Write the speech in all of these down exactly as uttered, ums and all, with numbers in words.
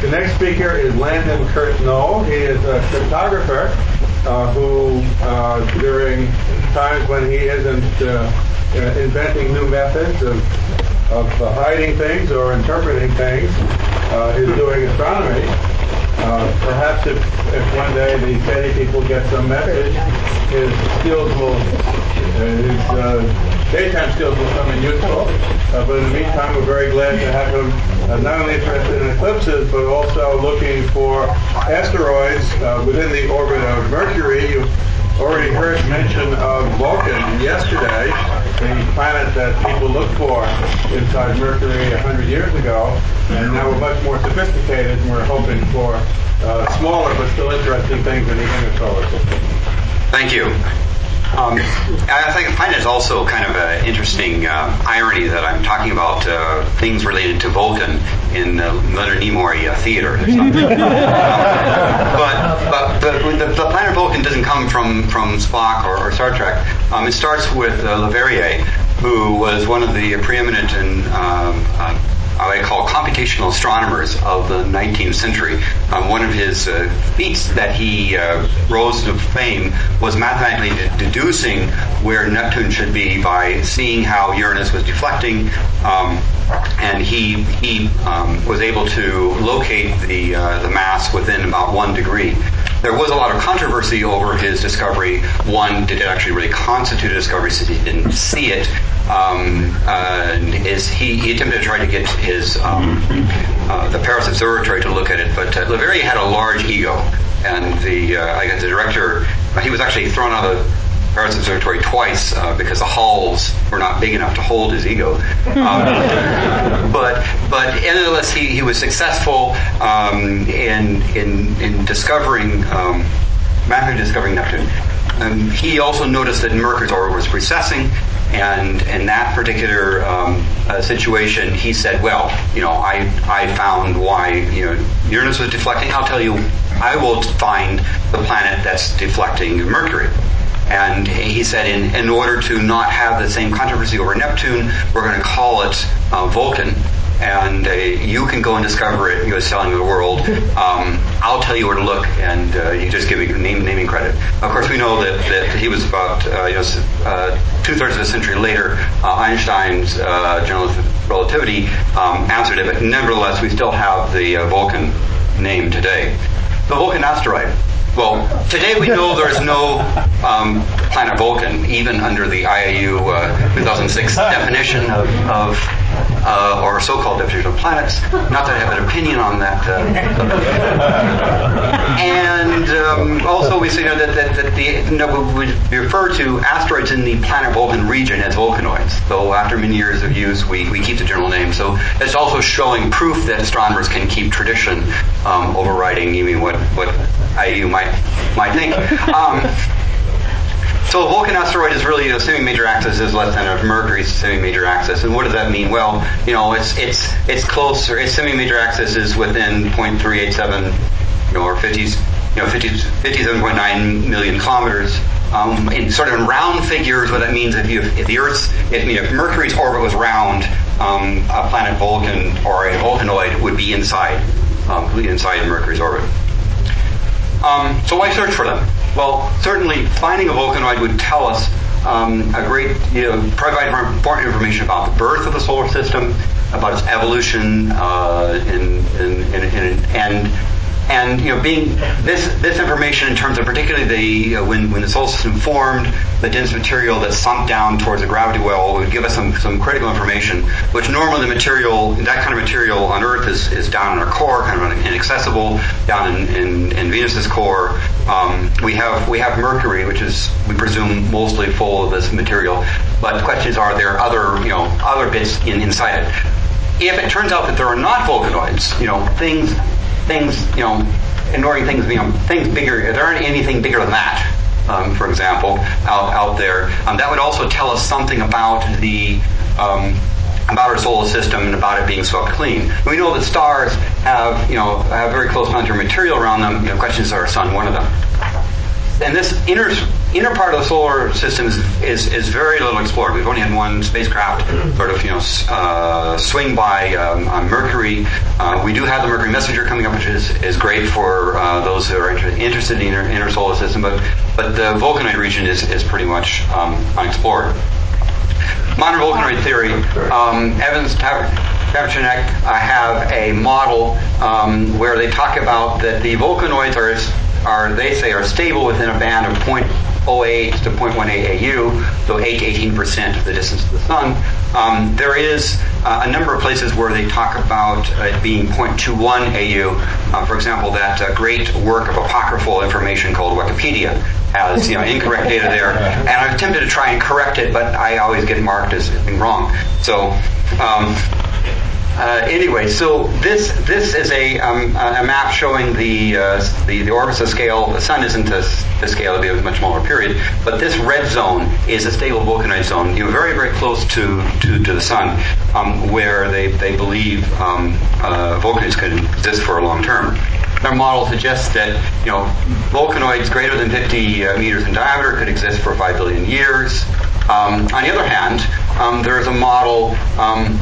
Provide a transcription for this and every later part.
The next speaker is Landon Kurt Knoll. He is a cryptographer uh, who, uh, during times when he isn't uh, inventing new methods of, of uh, hiding things or interpreting things, uh, is doing astronomy. Uh, perhaps if, if one day the SETI people get some message, his skills will, uh, his uh, daytime skills will come in useful. Uh, but in the meantime, we're very glad to have him uh, not only interested in eclipses, but also looking for asteroids uh, within the orbit of Mercury. You've already heard mention of Vulcan yesterday, the planet that people looked for inside Mercury a hundred years ago, and now we're much more sophisticated, and we're hoping for uh, smaller but still interesting things in the inner solar system. Thank you. Um, I think I find it also kind of an interesting uh, irony that I'm talking about uh, things related to Vulcan in the Leonard Nimoy uh, theater. Or something. um, but but the, the, the planet Vulcan doesn't come from, from Spock or, or Star Trek. Um, it starts with uh, Leverrier, who was one of the preeminent and um, uh, what I call computational astronomers of the nineteenth century. Um, one of his uh, feats that he uh, rose to fame was mathematically de- deducing where Neptune should be by seeing how Uranus was deflecting, um, and he he um, was able to locate the uh, the mass within about one degree. There was a lot of controversy over his discovery. One, did it actually really constitute a discovery since he didn't see it? Um, uh, is he, he attempted to try to get his um, uh, the Paris Observatory to look at it, but uh, Leverrier had a large ego, and the uh, I guess the director he was actually thrown out of the Paris Observatory twice uh, because the halls were not big enough to hold his ego. Um, but but nevertheless, he, he was successful um, in in in discovering um, mathematically discovering Neptune. Um, he also noticed that Mercury's orbit was recessing, and in that particular um, uh, situation, he said, "Well, you know, I I found why you know Uranus was deflecting. I'll tell you, I will find the planet that's deflecting Mercury." And he said, in, in order to not have the same controversy over Neptune, we're going to call it uh, Vulcan. And uh, you can go and discover it. He was telling the world, um, I'll tell you where to look, and uh, you just give me name, naming credit. Of course, we know that, that he was about uh, you know, uh, two-thirds of a century later. Uh, Einstein's uh, general relativity um, answered it, but nevertheless, we still have the uh, Vulcan name today. The Vulcan asteroid. Well, today we know there is no um, planet Vulcan, even under the I A U uh, two thousand six definition of, of uh, or so-called definition of planets. Not that I have an opinion on that. Uh, and um, also we say you know, that, that, that the, you know, we refer to asteroids in the planet Vulcan region as volcanoids. So after many years of use, we, we keep the general name. So it's also showing proof that astronomers can keep tradition um, overriding even what, what I A U might might think. Um, so a Vulcan asteroid is really, you know, semi-major axis is less than a Mercury's semi-major axis. And what does that mean? Well, you know, it's it's it's closer. Its semi-major axis is within zero point three eight seven, you know, or fifty, you know, fifty, fifty-seven point nine million kilometers. Um, in sort of in round figures, what that means if you if the Earth's if, you know, if Mercury's orbit was round, um, a planet Vulcan or a Vulcanoid would be inside, um, completely inside Mercury's orbit. Um, so why search for them? Well, certainly finding a Vulcanoid would tell us um, a great, you know, provide important information about the birth of the solar system, about its evolution, uh, in, in, in, in, and and you know, being this this information in terms of particularly the uh, when when the solar system formed, the dense material that sunk down towards the gravity well would give us some some critical information, which normally the material that kind of material on Earth is is down in our core, kind of inaccessible, down in in, in Venus's core. Um, we have we have Mercury, which is we presume mostly full of this material, but the question is, are there other you know other bits in, inside it? If it turns out that there are not Vulcanoids, you know things. Things, you know, ignoring things, you know, things bigger, if there aren't anything bigger than that, um, for example, out, out there, um, that would also tell us something about the, um, about our solar system and about it being swept clean. We know that stars have, you know, have very close planetary material around them. You know, questions, are our sun one of them? and this inner inner part of the solar system is, is, is very little explored. We've only had one spacecraft sort of, you know, uh, swing by um, on Mercury. Uh, we do have the Mercury Messenger coming up, which is, is great for uh, those who are inter- interested in the inner, inner solar system, but, but the Vulcanoid region is, is pretty much um, unexplored. Modern Vulcanoid theory, um, Evans Papachenek uh, have a model um, where they talk about that the Vulcanoids are, are, they say, are stable within a band of zero point zero eight to zero point one eight A U, so eight to eighteen percent of the distance to the Sun. Um, there is uh, a number of places where they talk about it being zero point two one A U. Uh, for example, that uh, great work of apocryphal information called Wikipedia has, you know, incorrect data there. And I've attempted to try and correct it, but I always get marked as being wrong. So, um, Uh, anyway, so this this is a um, a map showing the uh, the the orbits of scale. The Sun isn't the, the scale; it'll be a much smaller period. But this red zone is a stable Vulcanoid zone, you know, very very close to to, to the Sun, um, where they they believe um, uh, Vulcanoids could exist for a long term. Their model suggests that, you know, Vulcanoids greater than fifty uh, meters in diameter could exist for five billion years. Um, on the other hand, um, there is a model. Um,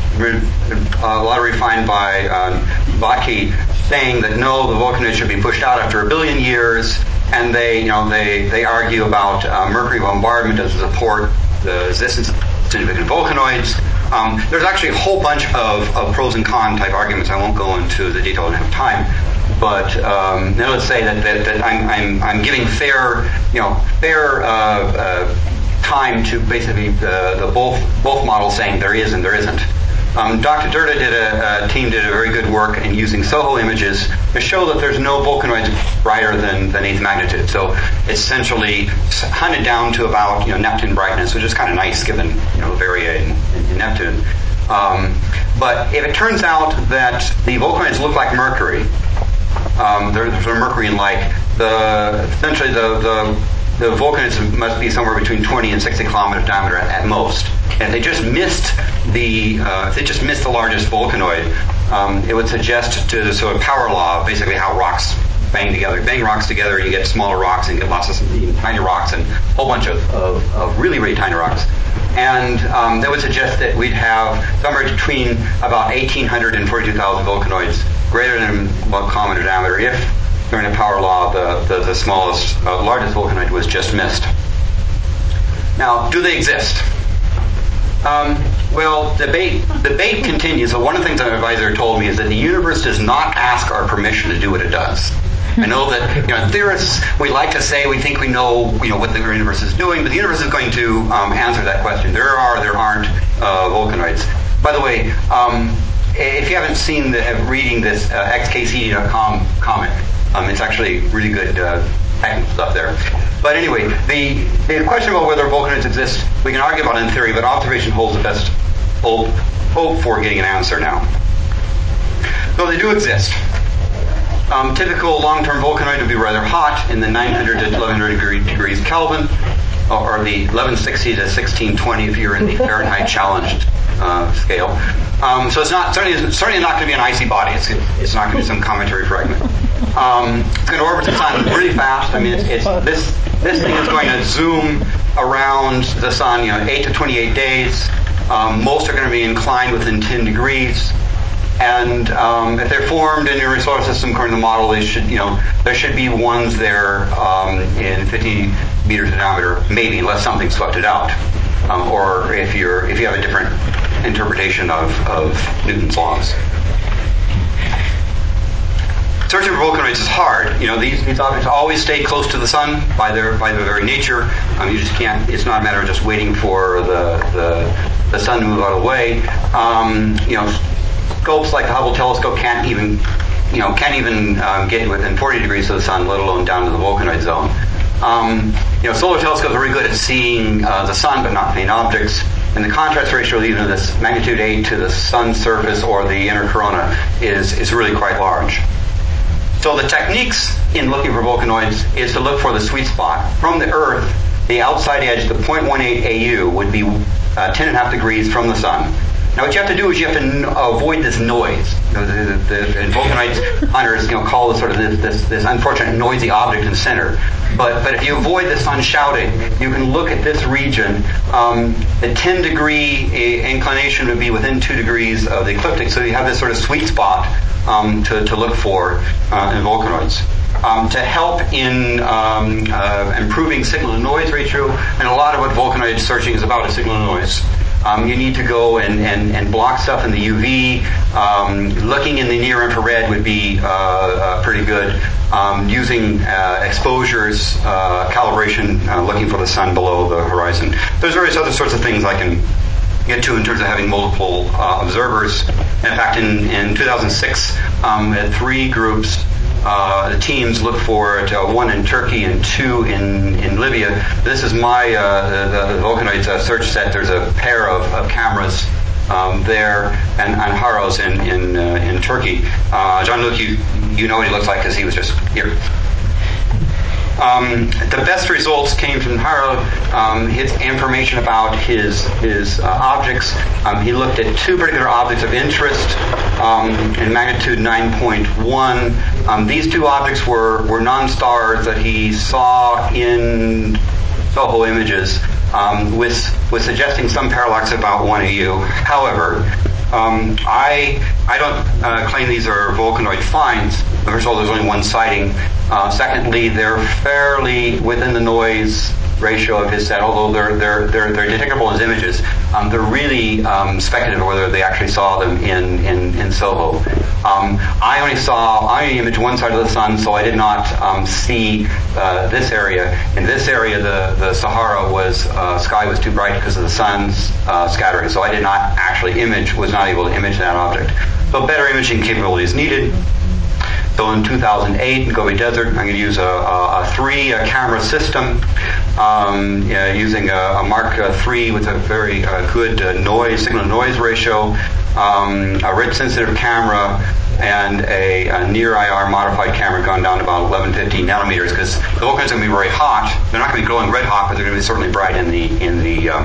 a lot refined by uh, Botke, saying that no, the Vulcanoids should be pushed out after a billion years, and they, you know, they, they argue about uh, Mercury bombardment to support the existence of significant Vulcanoids. Um, there's actually a whole bunch of, of pros and con type arguments. I won't go into the detail, I don't have time. But um, now let's say that, that, that I'm, I'm, I'm giving fair, you know, fair uh, uh, time to basically the, the both both models saying there is and there isn't. Um, Doctor Durda did a, a team did a very good work in using SOHO images to show that there's no Vulcanoids brighter than, than eighth magnitude. So it's essentially hunted down to about, you know, Neptune brightness, which is kind of nice given, you know, the area in, in Neptune. Um, but if it turns out that the Vulcanoids look like Mercury, um, they're, they're Mercury-like, the essentially the the the Vulcanoids must be somewhere between twenty and sixty kilometers diameter at, at most. And they just missed the, uh, if they just missed the largest Vulcanoid, um, it would suggest to the sort of power law of basically how rocks bang together. Bang rocks together, you get smaller rocks and you get lots of even tiny rocks and a whole bunch of, of, of really, really tiny rocks. And um, that would suggest that we'd have somewhere between about eighteen hundred and forty-two thousand Vulcanoids greater than one kilometer diameter if during the power law, the, the, the smallest, uh, largest Vulcanoid was just missed. Now, do they exist? Um, well, debate debate continues. So one of the things an advisor told me is that the universe does not ask our permission to do what it does. I know that, you know, theorists, we like to say we think we know, you know, what the universe is doing, but the universe is going to um, answer that question. There are, there aren't uh, Vulcanoids. By the way, um, if you haven't seen the uh, reading this uh, X K C D dot com comic, Um, it's actually really good uh, technical stuff there. But anyway, the, the question about whether Vulcanoids exist, we can argue about in theory, but observation holds the best hope, hope for getting an answer now. So they do exist. Um, typical long-term Vulcanoid would be rather hot in the nine hundred to eleven hundred degree, degrees Kelvin, or the eleven sixty to sixteen twenty if you're in the Fahrenheit challenged uh, scale. Um, so it's not certainly, certainly not going to be an icy body. It's, it's not going to be some cometary fragment. Um, it's going to orbit the Sun really fast. I mean, it's, it's this this thing is going to zoom around the Sun, you know, eight to twenty-eight days. Um, most are going to be inclined within ten degrees. And um, if they're formed in your solar system according to the model, they should, you know, there should be ones there um, in fifty meters in diameter, maybe, unless something swept it out. Um, or if you're if you have a different interpretation of, of Newton's laws. Searching for Vulcanoids is hard. You know, these, these objects always stay close to the Sun by their by their very nature. Um, you just can't. It's not a matter of just waiting for the the, the Sun to move out of the way. Um, you know, scopes like the Hubble telescope can't even you know can't even um, get within forty degrees of the Sun, let alone down to the Vulcanoid zone. Um, you know, solar telescopes are very good at seeing uh, the Sun, but not faint objects. And the contrast ratio, even this magnitude eight to the Sun's surface or the inner corona, is is really quite large. So the techniques in looking for Vulcanoids is to look for the sweet spot. From the Earth, the outside edge, the zero point one eight A U, would be uh, ten and a half degrees from the Sun. Now, what you have to do is you have to n- avoid this noise. You know, the, the, the vulcanite hunters, you know, call this sort of this, this, this unfortunate noisy object in the center. But but if you avoid the sun shouting, you can look at this region. Um, a ten degree inclination would be within two degrees of the ecliptic, so you have this sort of sweet spot um, to to look for uh, in volcanoids. Um, to help in um, uh, improving signal-to-noise ratio, and a lot of what vulcanoid searching is about is signal-to-noise. Um, you need to go and, and, and block stuff in the U V. Um, looking in the near-infrared would be uh, uh, pretty good. Um, using uh, exposures, uh, calibration, uh, looking for the sun below the horizon. There's various other sorts of things I can get to in terms of having multiple uh, observers. In fact, in, in two thousand six, um, we had three groups. Uh, the teams look for it, uh, one in Turkey and two in, in Libya. This is my uh, the, the Vulcanoids uh, search set. There's a pair of, of cameras um, there, and, and Haros in in, uh, in Turkey. Uh, Jean-Luc, you you know what he looks like because he was just here. Um, the best results came from Haro. Um, his information about his his uh, objects. Um, he looked at two particular objects of interest um, in magnitude nine point one. Um, these two objects were were non-stars that he saw in SOHO images, um, with with suggesting some parallax about one A U. However, Um, I I don't uh, claim these are volcanoid finds. First of all, there's only one sighting. Uh, secondly, they're fairly within the noise ratio of his set, although they're they're they're, they're detectable as images. Um, they're really um, speculative whether they actually saw them in in, in SOHO. Um, I only saw I only imaged one side of the sun, so I did not um, see uh, this area. In this area, the the Sahara was uh, sky was too bright because of the sun's uh, scattering, so I did not actually image was not able to image that object. So better imaging capabilities needed. So in two thousand eight in Gobi Desert, I'm going to use a, a, a three a camera system um, yeah, using a, a Mark three with a very uh, good uh, noise signal to noise ratio, um, a rich sensitive camera, and a, a near I R modified camera gone down to about eleven fifteen nanometers because the volcanoes are going to be very hot. They're not going to be glowing red hot, but they're going to be certainly bright in the in the um,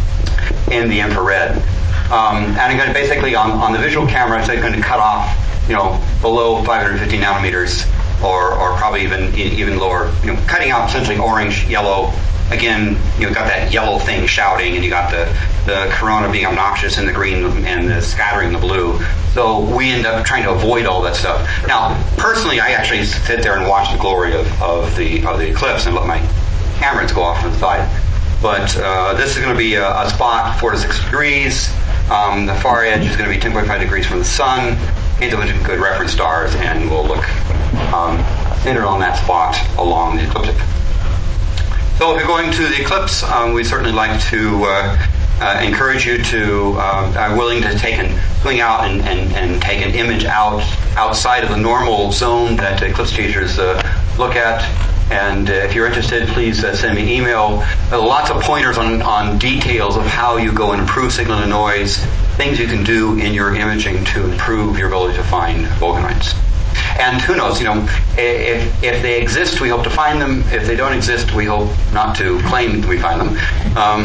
in the infrared. Um, and I'm going to basically on, on the visual camera, it's going to cut off, you know, below five hundred fifty nanometers, or or probably even even lower. You know, cutting out essentially orange, yellow. Again, you know, got that yellow thing shouting, and you got the the corona being obnoxious in the green and the scattering in the blue. So we end up trying to avoid all that stuff. Now, personally, I actually sit there and watch the glory of, of the of the eclipse and let my cameras go off to the side. But uh, this is going to be a, a spot four to six degrees. Um, the far edge is going to be ten point five degrees from the sun. Needs a bunch of good reference stars, and we'll look um, centered on that spot along the ecliptic. So if you're going to the eclipse, um, we certainly like to uh, uh, encourage you to uh, are willing to take and swing out and, and, and take an image out outside of the normal zone that eclipse chasers uh, look at. And uh, if you're interested, please uh, send me an email. There are lots of pointers on, on details of how you go and improve signal to noise, things you can do in your imaging to improve your ability to find volcanoids. And who knows, you know, if, if they exist, we hope to find them. If they don't exist, we hope not to claim we find them. Um,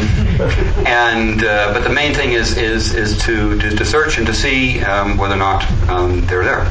and uh, but the main thing is is is to to, to search and to see um, whether or not um, they're there.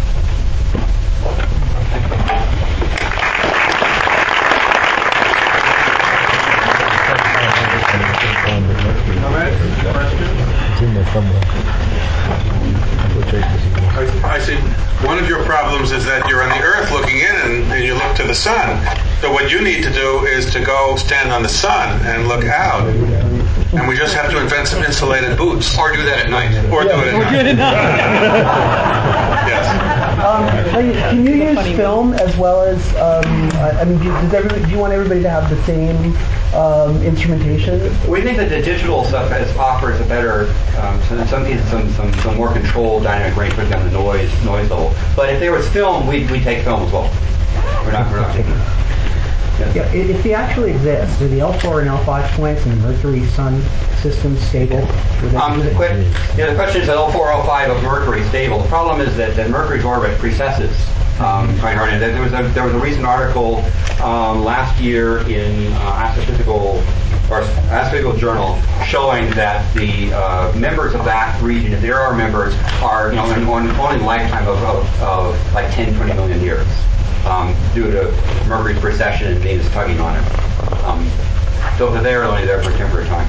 I, I see. One of your problems is that you're on the Earth looking in and, and you look to the sun. So what you need to do is to go stand on the sun and look out. And we just have to invent some insulated boots. Or do that at night. Or yeah, do it at or night. do it at night. Yes. Um, can you use film as well as, um, I mean, do, does everybody, do you want everybody to have the same um, instrumentation? We think that the digital stuff has, offers a better, um, so in some cases, some, some, some more controlled dynamic range, putting down the noise noise level. But if there was film, we'd, we'd take film as well. We're not, we're not taking Yeah, i- if they actually exist, do the L four and L five points in the Mercury Sun system stable? Would that- Um, the, que- yeah, the question is L four, L five of Mercury stable. The problem is that, that Mercury's orbit precesses um, quite hard. And there was a there was a recent article um, last year in uh, Astrophysical or Astrophysical Journal showing that the uh, members of that region, if there are members, are you know in on, only a lifetime of, of, of like ten, twenty million years um, due to Mercury's precession and Venus tugging on it. Um, so if they're there, they're only there for a temporary time.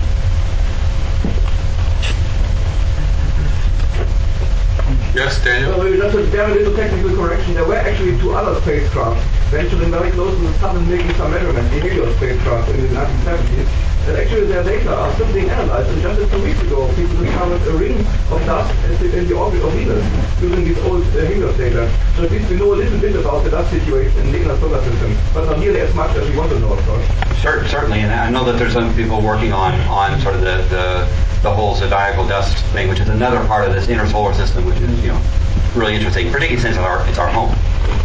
Yes, Daniel? So maybe just a very little technical correction. There were actually two other spacecraft venturing very close to the sun and making some measurements, the Helios spacecraft in the nineteen seventies. And actually their data are still being analyzed. And just two weeks ago, people discovered a ring of dust in the orbit of Venus using these old uh, Helios data. So at least we know a little bit about the dust situation in the inner solar system, but not nearly as much as we want to know, of course. Cer- Certainly, and I know that there's some people working on, on sort of the, the, the whole zodiacal dust thing, which is another part of this inner solar system, which is, you know, really interesting, particularly since it's our, it's our home.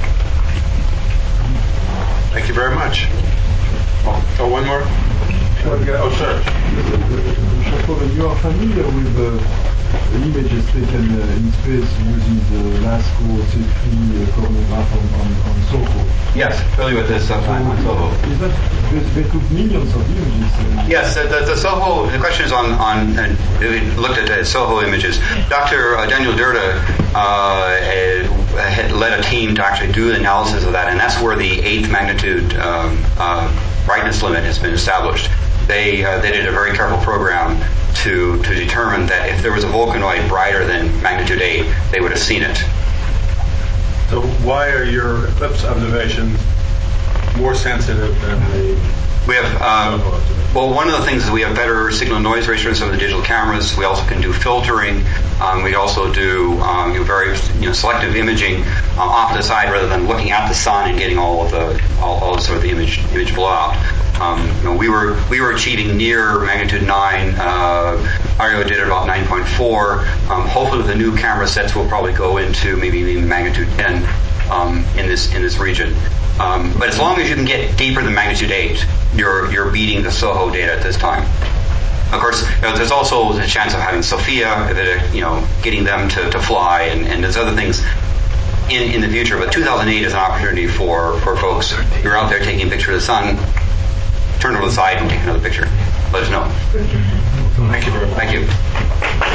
Thank you very much. Oh, oh one more? Oh, sure. You are familiar with the images taken uh, in space using the LASCO C three coronagraph on, on, on SOHO? Yes, familiar with this sometime on SOHO. Is that, they, they took millions of images. Uh, Yes, the, the, the SOHO, the question is on, on and we looked at the SOHO images. Doctor Uh, Daniel Dirda uh, had led a team to actually do the analysis of that, and that's where the eighth magnitude um, uh, brightness limit has been established. They uh, they did a very careful program to to determine that if there was a volcanoid brighter than magnitude eight, they would have seen it. So why are your eclipse observations more sensitive than the... We have, um, well, one of the things is we have better signal noise ratio in some of the digital cameras. We also can do filtering. Um, we also do um, you know, very you know, selective imaging um, off to the side rather than looking at the sun and getting all of the all, all sort of the image image blowout. Um, you know, we were we were achieving near magnitude nine. Uh, Ario did about nine point four. Um, hopefully, with the new camera sets, we'll probably go into maybe even magnitude ten um, in this in this region. Um, but as long as you can get deeper than magnitude eight, you're you're beating the SOHO data at this time. Of course, you know, there's also the chance of having SOFIA, that, you know, getting them to, to fly, and, and there's other things in, in the future. But two thousand eight is an opportunity for, for folks who are out there taking a picture of the sun. Turn over the side and take another picture. Let us know. Thank you very much. Thank you.